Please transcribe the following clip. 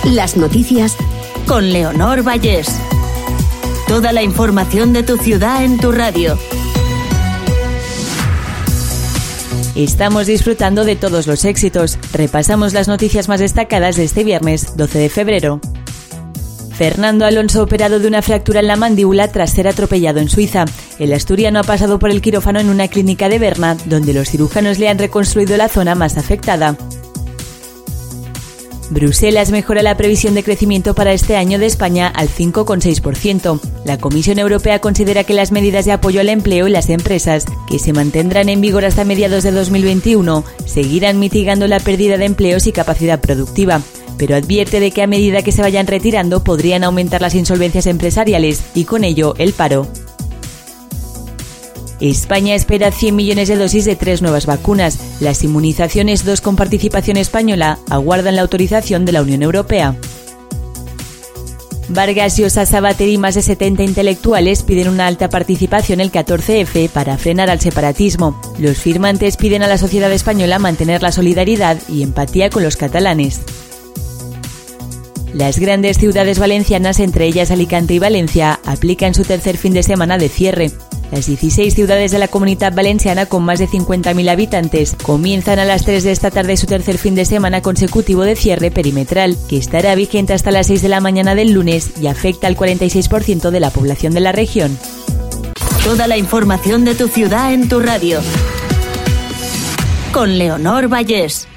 Las noticias con Leonor Vallés. Toda la información de tu ciudad en tu radio. Estamos disfrutando de todos los éxitos. Repasamos las noticias más destacadas de este viernes, 12 de febrero. Fernando Alonso operado de una fractura en la mandíbula tras ser atropellado en Suiza. El asturiano ha pasado por el quirófano en una clínica de Berna, donde los cirujanos le han reconstruido la zona más afectada. Bruselas mejora la previsión de crecimiento para este año de España al 5,6%. La Comisión Europea considera que las medidas de apoyo al empleo y las empresas, que se mantendrán en vigor hasta mediados de 2021, seguirán mitigando la pérdida de empleos y capacidad productiva, pero advierte de que a medida que se vayan retirando podrían aumentar las insolvencias empresariales y con ello el paro. España espera 100 millones de dosis de 3 nuevas vacunas. Las inmunizaciones 2 con participación española aguardan la autorización de la Unión Europea. Vargas Llosa, Sabater y más de 70 intelectuales piden una alta participación el 14F para frenar al separatismo. Los firmantes piden a la sociedad española mantener la solidaridad y empatía con los catalanes. Las grandes ciudades valencianas, entre ellas Alicante y Valencia, aplican su tercer fin de semana de cierre. Las 16 ciudades de la Comunidad Valenciana con más de 50.000 habitantes comienzan a las 3 de esta tarde su tercer fin de semana consecutivo de cierre perimetral, que estará vigente hasta las 6 de la mañana del lunes y afecta al 46% de la población de la región. Toda la información de tu ciudad en tu radio. Con Leonor Vallés.